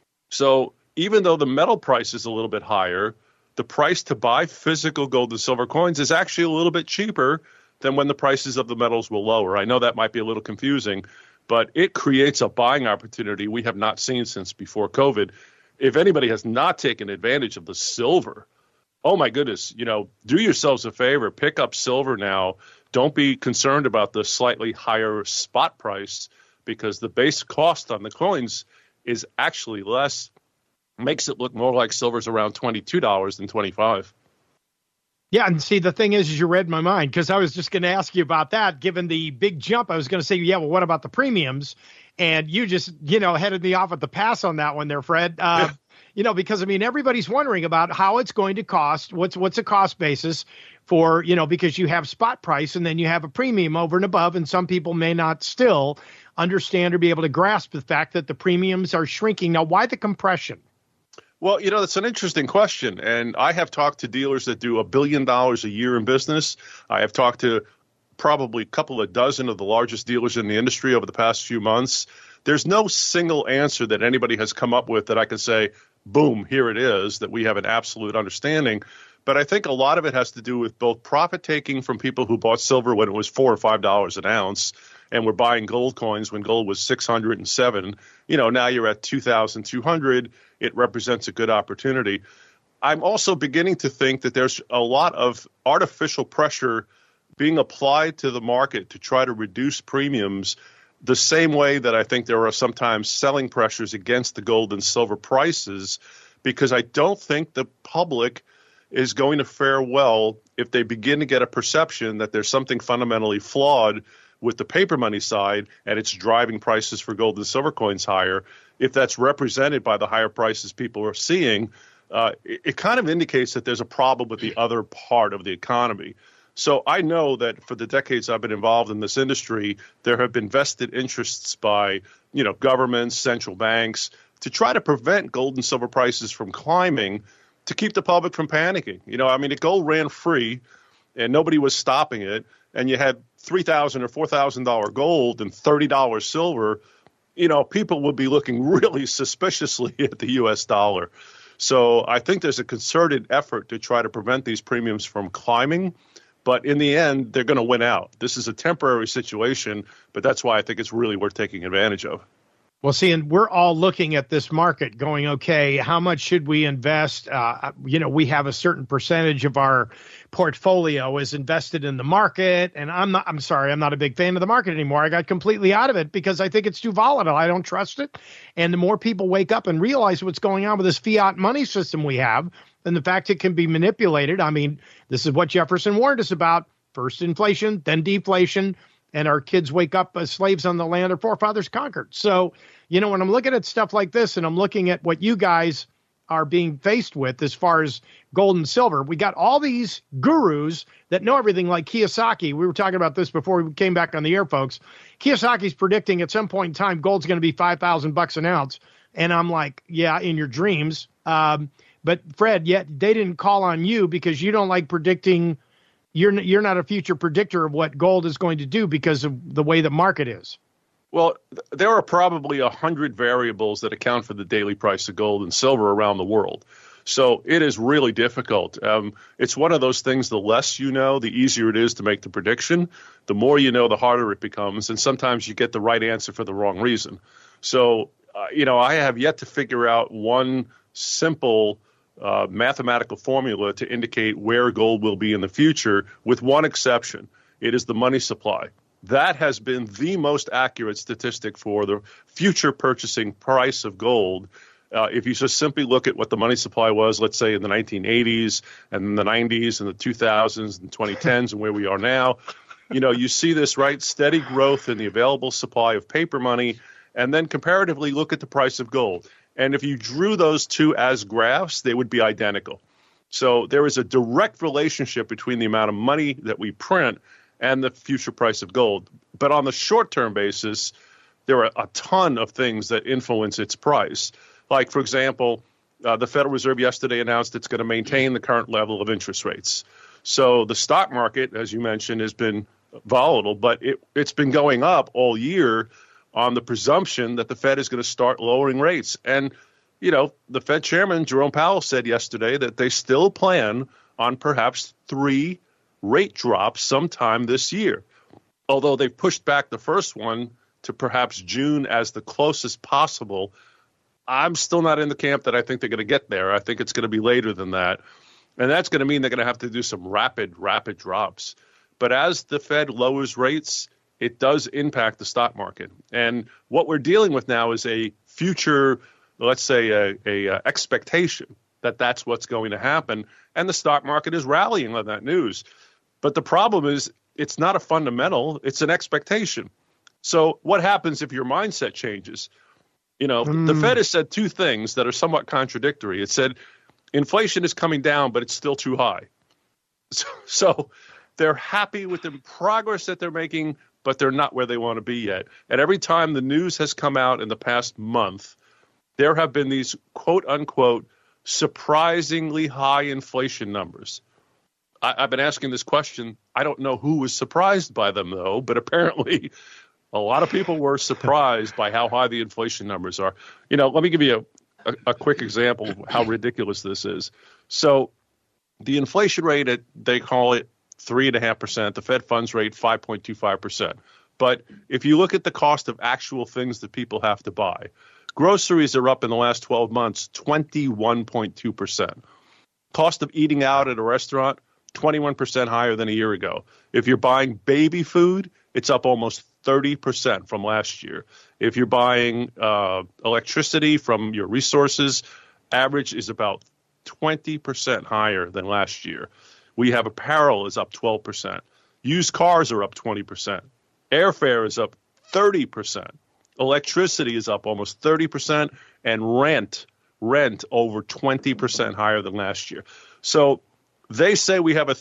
S13: So even though the metal price is a little bit higher, the price to buy physical gold and silver coins is actually a little bit cheaper than when the prices of the metals were lower. I know that might be a little confusing, but it creates a buying opportunity we have not seen since before COVID. If anybody has not taken advantage of the silver, oh my goodness, do yourselves a favor, pick up silver now. Don't be concerned about the slightly higher spot price because the base cost on the coins is actually less. Makes it look more like silver's around $22 than $25.
S2: Yeah, and see, the thing is you read my mind because I was just going to ask you about that. Given the big jump, I was going to say, well, what about the premiums? And you just, headed me off at the pass on that one there, Fred. Because, everybody's wondering about how it's going to cost. What's a cost basis for, because you have spot price and then you have a premium over and above. And some people may not still understand or be able to grasp the fact that the premiums are shrinking. Now, why the compression?
S13: Well, that's an interesting question. And I have talked to dealers that do $1 billion a year in business. I have talked to probably a couple of dozen of the largest dealers in the industry over the past few months. There's no single answer that anybody has come up with that I can say, boom, here it is, that we have an absolute understanding. But I think a lot of it has to do with both profit taking from people who bought silver when it was $4 or $5 an ounce and were buying gold coins when gold was $607. Now you're at $2,200. It represents a good opportunity. I'm also beginning to think that there's a lot of artificial pressure being applied to the market to try to reduce premiums the same way that I think there are sometimes selling pressures against the gold and silver prices, because I don't think the public is going to fare well if they begin to get a perception that there's something fundamentally flawed with the paper money side and it's driving prices for gold and silver coins higher. If that's represented by the higher prices people are seeing, it kind of indicates that there's a problem with the other part of the economy. So I know that for the decades I've been involved in this industry, there have been vested interests by, governments, central banks, to try to prevent gold and silver prices from climbing, to keep the public from panicking. If gold ran free and nobody was stopping it, and you had $3,000 or $4,000 gold and $30 silver, people would be looking really suspiciously at the U.S. dollar. So I think there's a concerted effort to try to prevent these premiums from climbing. But in the end, they're going to win out. This is a temporary situation, but that's why I think it's really worth taking advantage of.
S2: Well, see, and we're all looking at this market going, okay, how much should we invest? We have a certain percentage of our portfolio is invested in the market. And I'm not a big fan of the market anymore. I got completely out of it because I think it's too volatile. I don't trust it. And the more people wake up and realize what's going on with this fiat money system we have, and the fact it can be manipulated. This is what Jefferson warned us about. First inflation, then deflation. And our kids wake up as slaves on the land our forefathers conquered. So, when I'm looking at stuff like this and I'm looking at what you guys are being faced with as far as gold and silver, we got all these gurus that know everything like Kiyosaki. We were talking about this before we came back on the air, folks. Kiyosaki's predicting at some point in time, gold's going to be $5,000 an ounce. And I'm like, yeah, in your dreams. But Fred, yet they didn't call on you because you don't like predicting. You're not a future predictor of what gold is going to do because of the way the market is.
S13: Well, there are probably 100 variables that account for the daily price of gold and silver around the world. So it is really difficult. It's one of those things, the less you know, the easier it is to make the prediction. The more you know, the harder it becomes. And sometimes you get the right answer for the wrong reason. So, I have yet to figure out one simple mathematical formula to indicate where gold will be in the future, with one exception. It is the money supply. that has been the most accurate statistic for the future purchasing price of gold. If you just simply look at what the money supply was, let's say in the 1980s and the 90s and the 2000s and 2010s and where we are now, you see this, right, steady growth in the available supply of paper money, and then comparatively look at the price of gold. And if you drew those two as graphs, they would be identical. So there is a direct relationship between the amount of money that we print and the future price of gold. But on the short-term basis, there are a ton of things that influence its price. Like, for example, the Federal Reserve yesterday announced it's going to maintain the current level of interest rates. So the stock market, as you mentioned, has been volatile, but it's been going up all year on the presumption that the Fed is going to start lowering rates. And, the Fed chairman, Jerome Powell, said yesterday that they still plan on perhaps 3 rate drops sometime this year, although they've pushed back the first one to perhaps June as the closest possible. I'm still not in the camp that I think they're going to get there. I think it's going to be later than that. And that's going to mean they're going to have to do some rapid drops. But as the Fed lowers rates, it does impact the stock market. And what we're dealing with now is a future, let's say, a expectation that that's what's going to happen. And the stock market is rallying on that news. But the problem is it's not a fundamental, it's an expectation. So what happens if your mindset changes? The Fed has said 2 things that are somewhat contradictory. It said inflation is coming down, but it's still too high. So they're happy with the progress that they're making, but they're not where they want to be yet. And every time the news has come out in the past month, there have been these quote unquote surprisingly high inflation numbers. I've been asking this question. I don't know who was surprised by them, though, but apparently a lot of people were surprised by how high the inflation numbers are. Let me give you a quick example of how ridiculous this is. So the inflation rate, they call it 3.5%, the Fed funds rate 5.25%. But if you look at the cost of actual things that people have to buy, groceries are up in the last 12 months 21.2%. Cost of eating out at a restaurant, 21% higher than a year ago. If you're buying baby food, it's up almost 30% from last year. If you're buying electricity from your resources, average is about 20% higher than last year. We have apparel is up 12%. Used cars are up 20%. Airfare is up 30%. Electricity is up almost 30%. And rent over 20% higher than last year. So they say we have a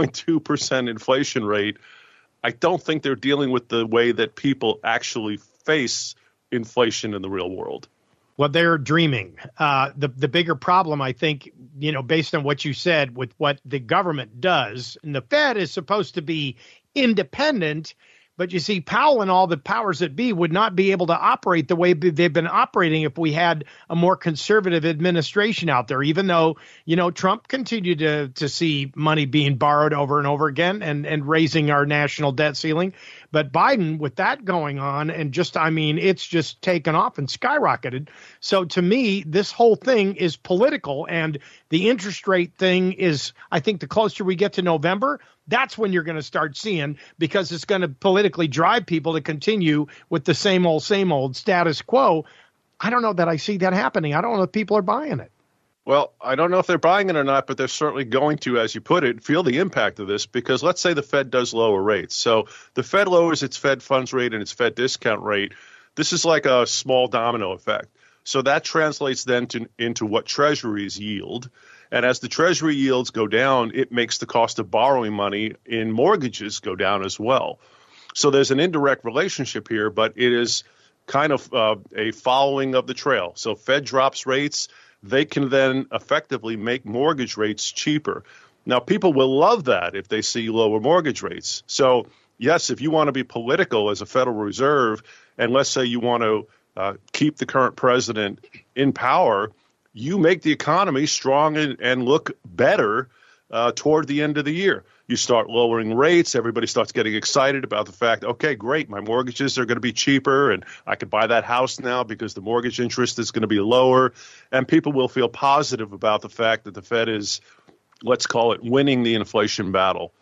S13: 3.2% inflation rate. I don't think they're dealing with the way that people actually face inflation in the real world.
S2: Well, they're dreaming. The bigger problem, I think, based on what you said with what the government does, and the Fed is supposed to be independent, but you see, Powell and all the powers that be would not be able to operate the way they've been operating if we had a more conservative administration out there, even though, Trump continued to see money being borrowed over and over again and raising our national debt ceiling. But Biden, with that going on, and it's just taken off and skyrocketed. So to me, this whole thing is political, and the interest rate thing is, I think the closer we get to November, that's when you're going to start seeing, because it's going to politically drive people to continue with the same old status quo. I don't know that I see that happening. I don't know if people are buying it.
S13: Well, I don't know if they're buying it or not, but they're certainly going to, as you put it, feel the impact of this, because let's say the Fed does lower rates. So the Fed lowers its Fed funds rate and its Fed discount rate. This is like a small domino effect. So that translates then into what treasuries yield. And as the treasury yields go down, it makes the cost of borrowing money in mortgages go down as well. So there's an indirect relationship here, but it is kind of a following of the trail. So Fed drops rates, they can then effectively make mortgage rates cheaper. Now, people will love that if they see lower mortgage rates. So, yes, if you want to be political as a Federal Reserve, and let's say you want to keep the current president in power, you make the economy strong and look better toward the end of the year. You start lowering rates. Everybody starts getting excited about the fact, okay, great, my mortgages are going to be cheaper, and I can buy that house now because the mortgage interest is going to be lower. And people will feel positive about the fact that the Fed is, let's call it, winning the inflation battle.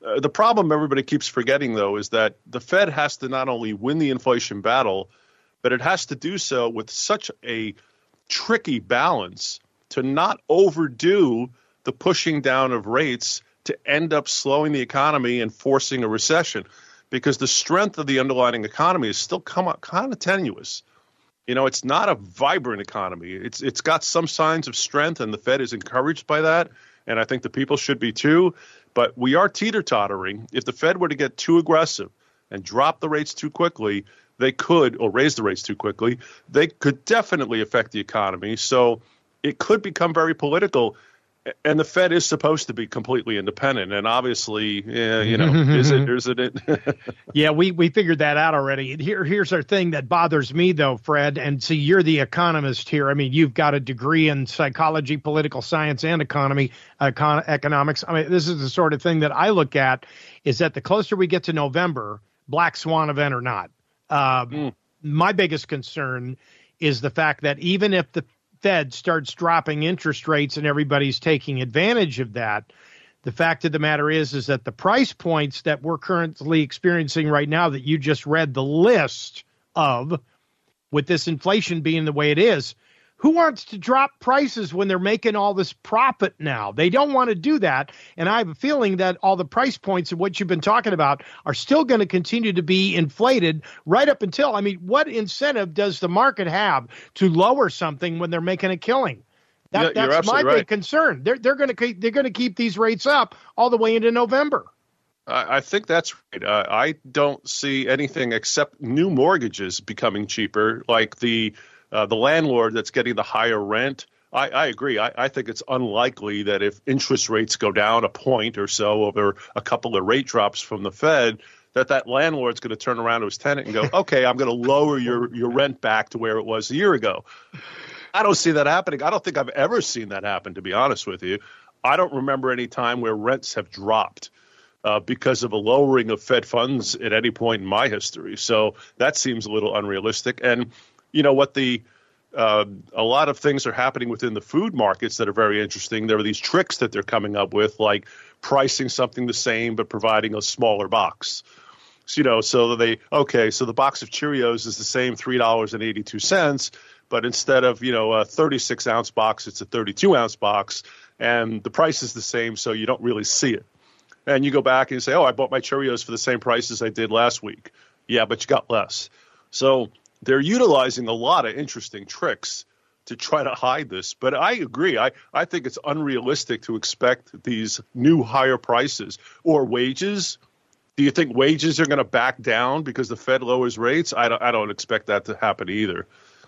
S13: The problem everybody keeps forgetting, though, is that the Fed has to not only win the inflation battle, but it has to do so with such a tricky balance to not overdo the pushing down of rates to end up slowing the economy and forcing a recession, because the strength of the underlying economy is still kind of tenuous. It's not a vibrant economy. It's got some signs of strength, and the Fed is encouraged by that, and I think the people should be too. But we are teeter-tottering. If the Fed were to get too aggressive and drop the rates too quickly, they could, or raise the rates too quickly, they could definitely affect the economy. So it could become very political. And the Fed is supposed to be completely independent. And obviously, is it?
S2: Yeah, we figured that out already. Here's our thing that bothers me, though, Fred. And see, you're the economist here. I mean, you've got a degree in psychology, political science, and economics. I mean, this is the sort of thing that I look at, is that the closer we get to November, black swan event or not, my biggest concern is the fact that even if the Fed starts dropping interest rates and everybody's taking advantage of that, the fact of the matter is that the price points that we're currently experiencing right now, that you just read the list of, with this inflation being the way it is, who wants to drop prices when they're making all this profit now? They don't want to do that. And I have a feeling that all the price points of what you've been talking about are still going to continue to be inflated right up until, what incentive does the market have to lower something when they're making a killing? That's my big concern. They're going to keep these rates up all the way into November.
S13: I think that's right. I don't see anything except new mortgages becoming cheaper, like the landlord that's getting the higher rent. I agree. I think it's unlikely that if interest rates go down a point or so over a couple of rate drops from the Fed, that landlord's going to turn around to his tenant and go, okay, I'm going to lower your rent back to where it was a year ago. I don't see that happening. I don't think I've ever seen that happen, to be honest with you. I don't remember any time where rents have dropped because of a lowering of Fed funds at any point in my history. So that seems a little unrealistic. And you know what, a lot of things are happening within the food markets that are very interesting. There are these tricks that they're coming up with, like pricing something the same but providing a smaller box. So, so the box of Cheerios is the same $3.82, but instead of, a 36-ounce box, it's a 32-ounce box, and the price is the same, so you don't really see it. And you go back and you say, I bought my Cheerios for the same price as I did last week. Yeah, but you got less. So they're utilizing a lot of interesting tricks to try to hide this. But I agree. I think it's unrealistic to expect these new higher prices or wages. Do you think wages are going to back down because the Fed lowers rates? I don't expect that to happen either.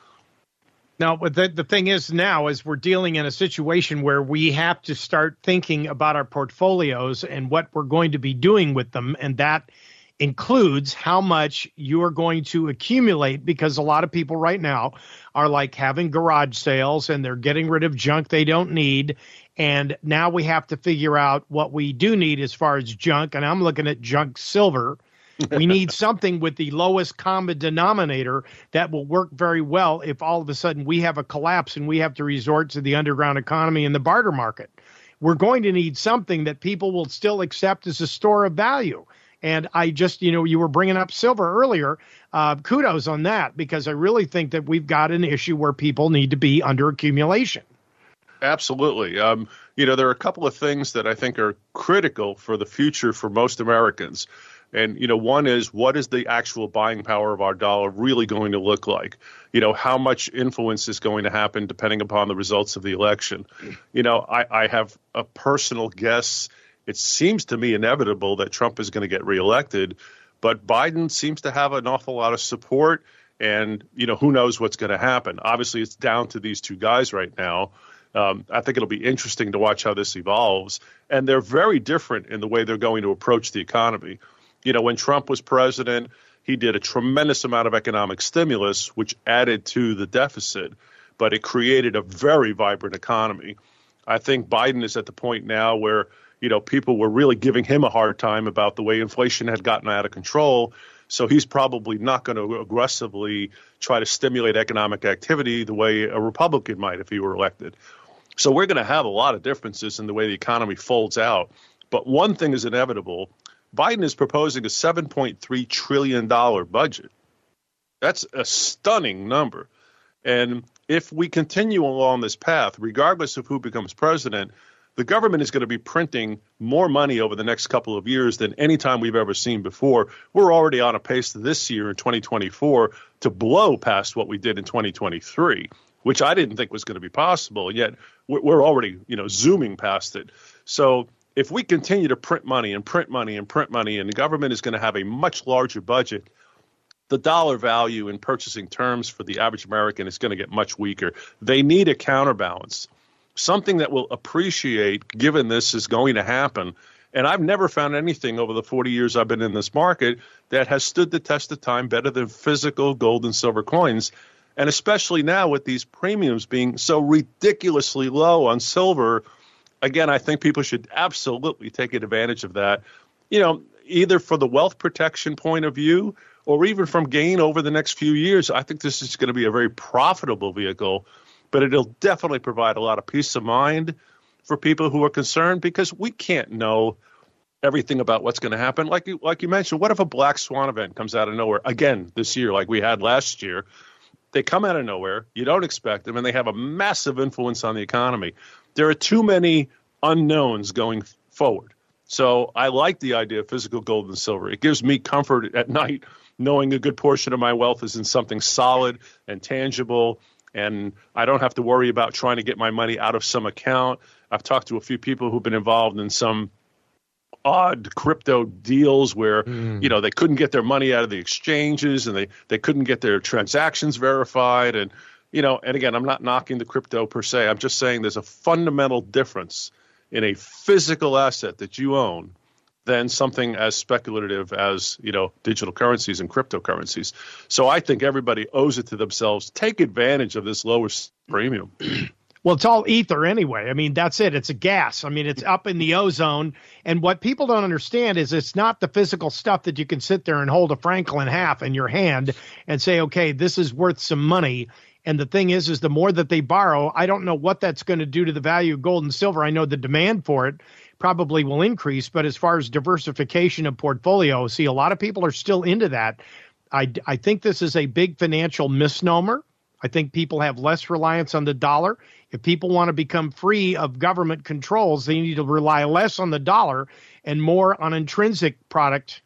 S2: Now, the thing is now is we're dealing in a situation where we have to start thinking about our portfolios and what we're going to be doing with them. And that includes how much you're going to accumulate, because a lot of people right now are like having garage sales and they're getting rid of junk they don't need. And now we have to figure out what we do need as far as junk. And I'm looking at junk silver. We need something with the lowest common denominator that will work very well if all of a sudden we have a collapse and we have to resort to the underground economy and the barter market. We're going to need something that people will still accept as a store of value. And I just, you were bringing up silver earlier. Kudos on that, because I really think that we've got an issue where people need to be under accumulation.
S13: Absolutely. There are a couple of things that I think are critical for the future for most Americans. And, one is, what is the actual buying power of our dollar really going to look like? How much influence is going to happen depending upon the results of the election? I have a personal guess. It seems to me inevitable that Trump is going to get reelected, but Biden seems to have an awful lot of support, and, who knows what's going to happen. Obviously, it's down to these two guys right now. I think it'll be interesting to watch how this evolves, and they're very different in the way they're going to approach the economy. When Trump was president, he did a tremendous amount of economic stimulus, which added to the deficit, but it created a very vibrant economy. I think Biden is at the point now where people were really giving him a hard time about the way inflation had gotten out of control. So he's probably not going to aggressively try to stimulate economic activity the way a Republican might if he were elected. So we're going to have a lot of differences in the way the economy folds out. But one thing is inevitable. Biden is proposing a $7.3 trillion budget. That's a stunning number. And if we continue along this path, regardless of who becomes president, the government is going to be printing more money over the next couple of years than any time we've ever seen before. We're already on a pace this year in 2024 to blow past what we did in 2023, which I didn't think was going to be possible. And yet we're already, zooming past it. So if we continue to print money and print money and print money, and the government is going to have a much larger budget, the dollar value in purchasing terms for the average American is going to get much weaker. They need a counterbalance, something that will appreciate, given this is going to happen. And I've never found anything over the 40 years I've been in this market that has stood the test of time better than physical gold and silver coins. And especially now with these premiums being so ridiculously low on silver, again, I think people should absolutely take advantage of that, either for the wealth protection point of view or even from gain over the next few years. I think this is going to be a very profitable vehicle, but it'll definitely provide a lot of peace of mind for people who are concerned, because we can't know everything about what's going to happen. Like you mentioned, what if a black swan event comes out of nowhere again this year, like we had last year? They come out of nowhere, you don't expect them, and they have a massive influence on the economy. There are too many unknowns going forward. So I like the idea of physical gold and silver. It gives me comfort at night knowing a good portion of my wealth is in something solid and tangible, and I don't have to worry about trying to get my money out of some account. I've talked to a few people who've been involved in some odd crypto deals where, they couldn't get their money out of the exchanges, and they couldn't get their transactions verified. And, and again, I'm not knocking the crypto per se. I'm just saying there's a fundamental difference in a physical asset that you own than something as speculative as, digital currencies and cryptocurrencies. So I think everybody owes it to themselves. Take advantage of this lower premium.
S2: Well, it's all ether anyway. I mean, that's it. It's a gas. I mean, it's up in the ozone. And what people don't understand is it's not the physical stuff that you can sit there and hold a Frankel in half in your hand and say, okay, this is worth some money. And the thing is the more that they borrow, I don't know what that's going to do to the value of gold and silver. I know the demand for it probably will increase, but as far as diversification of portfolio, see, a lot of people are still into that. I think this is a big financial misnomer. I think people have less reliance on the dollar. If people want to become free of government controls, they need to rely less on the dollar and more on intrinsic product,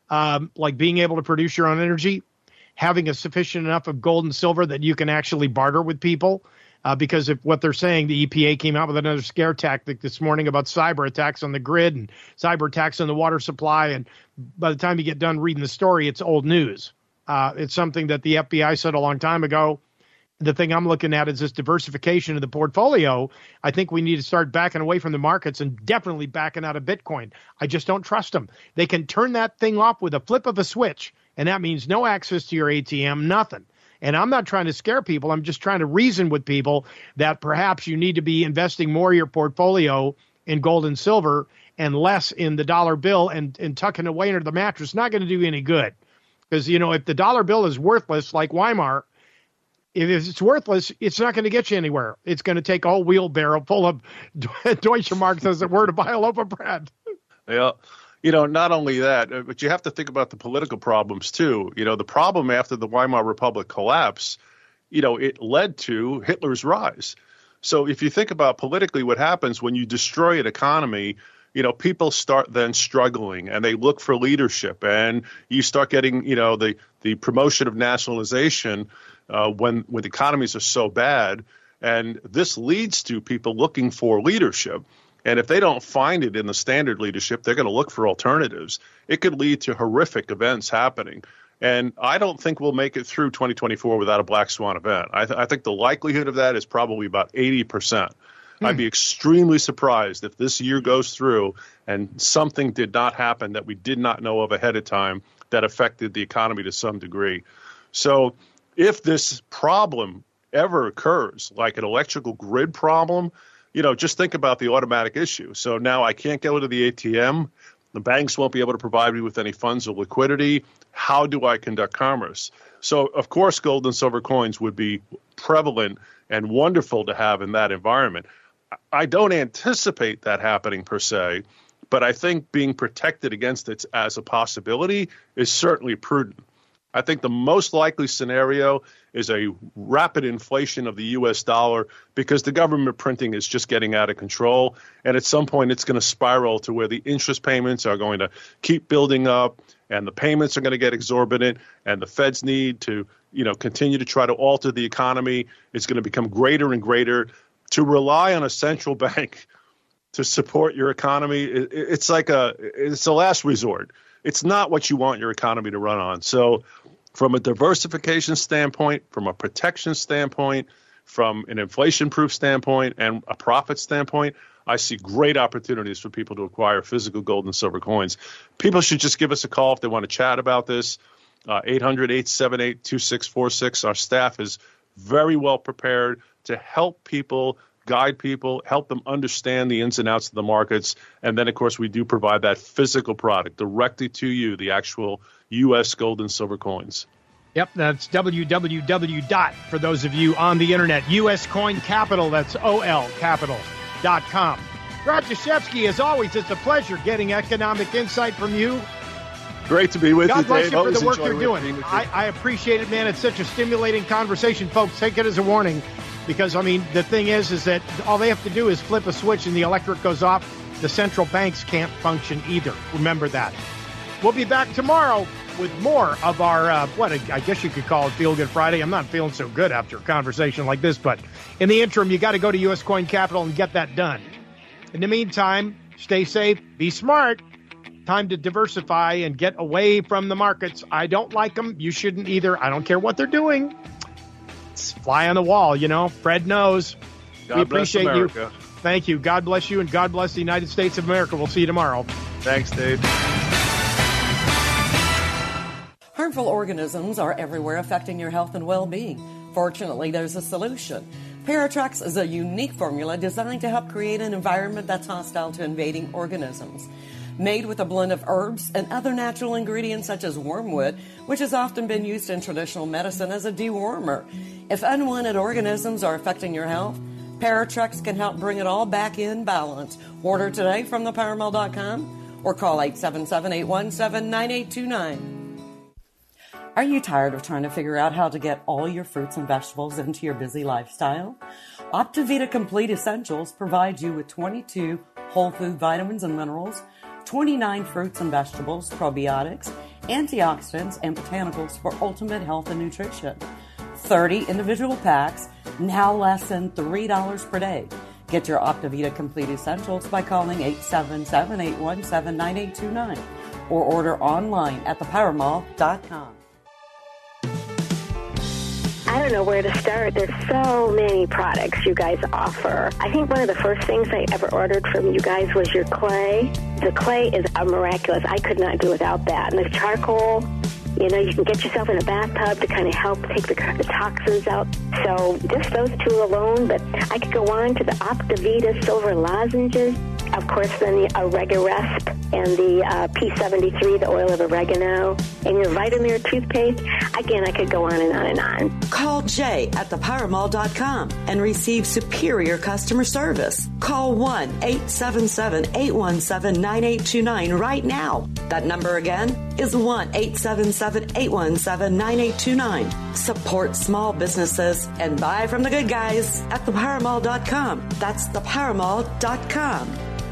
S2: like being able to produce your own energy, having a sufficient enough of gold and silver that you can actually barter with people. Because if what they're saying, the EPA came out with another scare tactic this morning about cyber attacks on the grid and cyber attacks on the water supply. And by the time you get done reading the story, it's old news. It's something that the FBI said a long time ago. The thing I'm looking at is this diversification of the portfolio. I think we need to start backing away from the markets and definitely backing out of Bitcoin. I just don't trust them. They can turn that thing off with a flip of a switch, and that means no access to your ATM, nothing. And I'm not trying to scare people. I'm just trying to reason with people that perhaps you need to be investing more of your portfolio in gold and silver and less in the dollar bill and tucking away under the mattress. Not going to do you any good. Because, if the dollar bill is worthless, like Weimar, if it's worthless, it's not going to get you anywhere. It's going to take a whole wheelbarrow full of Deutsche Marks, as it were, to buy a loaf of bread.
S13: Yeah. Not only that, but you have to think about the political problems, too. The problem after the Weimar Republic collapse, it led to Hitler's rise. So if you think about politically what happens when you destroy an economy, people start then struggling and they look for leadership, and you start getting, the promotion of nationalization when the economies are so bad. And this leads to people looking for leadership. And if they don't find it in the standard leadership, they're going to look for alternatives. It could lead to horrific events happening. And I don't think we'll make it through 2024 without a black swan event. I think the likelihood of that is probably about 80%. I'd be extremely surprised if this year goes through and something did not happen that we did not know of ahead of time that affected the economy to some degree. So if this problem ever occurs, like an electrical grid problem, just think about the automatic issue. So now I can't go to the ATM. The banks won't be able to provide me with any funds or liquidity. How do I conduct commerce? So, of course, gold and silver coins would be prevalent and wonderful to have in that environment. I don't anticipate that happening per se, But I think being protected against it as a possibility is certainly prudent. I think the most likely scenario is a rapid inflation of the U.S. dollar because the government printing is just getting out of control. And at some point, it's going to spiral to where the interest payments are going to keep building up and the payments are going to get exorbitant and the Fed's need to, continue to try to alter the economy is going to become greater and greater. To rely on a central bank to support your economy, it's a last resort. It's not what you want your economy to run on. So from a diversification standpoint, from a protection standpoint, from an inflation-proof standpoint, and a profit standpoint, I see great opportunities for people to acquire physical gold and silver coins. People should just give us a call if they want to chat about this. 800-878-2646. Our staff is very well prepared to help people, guide people, help them understand the ins and outs of the markets. And then, of course, we do provide that physical product directly to you, the actual U.S. gold and silver coins.
S2: Yep, that's www. For those of you on the internet, U.S. Coin Capital, that's olcapital.com. Brad Dashevsky, as always, it's a pleasure getting economic insight from you.
S13: Great to be with you, Dave.
S2: God bless you for the work you're doing. I appreciate it, man. It's such a stimulating conversation. Folks, take it as a warning. Because, the thing is that all they have to do is flip a switch and the electric goes off. The central banks can't function either. Remember that. We'll be back tomorrow with more of our, I guess you could call it Feel Good Friday. I'm not feeling so good after a conversation like this, but in the interim, you got to go to U.S. Coin Capital and get that done. In the meantime, stay safe, be smart. Time to diversify and get away from the markets. I don't like them. You shouldn't either. I don't care what they're doing. Fly on the wall, Fred knows.
S13: God
S2: we appreciate
S13: bless America.
S2: You. Thank you. God bless you, and God bless the United States of America. We'll see you tomorrow.
S13: Thanks, Dave.
S8: Harmful organisms are everywhere affecting your health and well-being. Fortunately, there's a solution. Paratrex is a unique formula designed to help create an environment that's hostile to invading organisms. Made with a blend of herbs and other natural ingredients such as wormwood, which has often been used in traditional medicine as a dewormer. If unwanted organisms are affecting your health, Paratrex can help bring it all back in balance. Order today from thepowermall.com or call 877-817-9829. Are you tired of trying to figure out how to get all your fruits and vegetables into your busy lifestyle? OptiVita Complete Essentials provides you with 22 whole food vitamins and minerals, 29 fruits and vegetables, probiotics, antioxidants, and botanicals for ultimate health and nutrition. 30 individual packs, now less than $3 per day. Get your OptiVita Complete Essentials by calling 877-817-9829 or order online at thepowermall.com.
S14: I don't know where to start. There's so many products you guys offer. I think one of the first things I ever ordered from you guys was your clay. The clay is miraculous. I could not do without that. And the charcoal, you can get yourself in a bathtub to kind of help take the toxins out. So just those two alone, but I could go on to the OptiVita Silver Lozenges. Of course, then the Oregaresp and the P73, the oil of oregano, and your Vitamir toothpaste. Again, I could go on and on and on.
S8: Call Jay at thepowermall.com and receive superior customer service. Call 1-877-817-9829 right now. That number again is 1-877-817-9829. Support small businesses and buy from the good guys at thepowermall.com. That's thepowermall.com.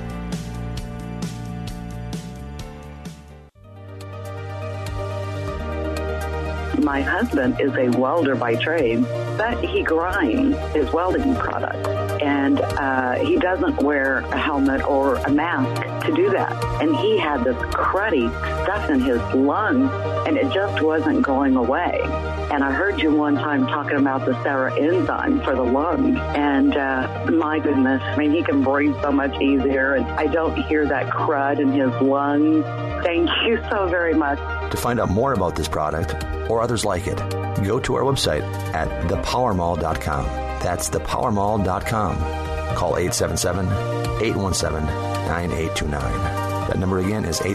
S15: My husband is a welder by trade, but he grinds his welding products. And he doesn't wear a helmet or a mask to do that. And he had this cruddy stuff in his lungs, and it just wasn't going away. And I heard you one time talking about the Sarah enzyme for the lungs. And my goodness, he can breathe so much easier. And I don't hear that crud in his lungs. Thank you so very much.
S16: To find out more about this product or others like it, go to our website at thepowermall.com. That's thepowermall.com. Call 877-817-9829. That number again is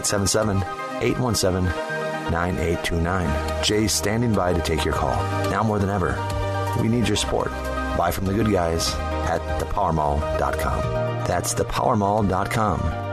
S16: 877-817-9829. Jay's standing by to take your call. Now more than ever, we need your support. Buy from the good guys at thepowermall.com. That's thepowermall.com.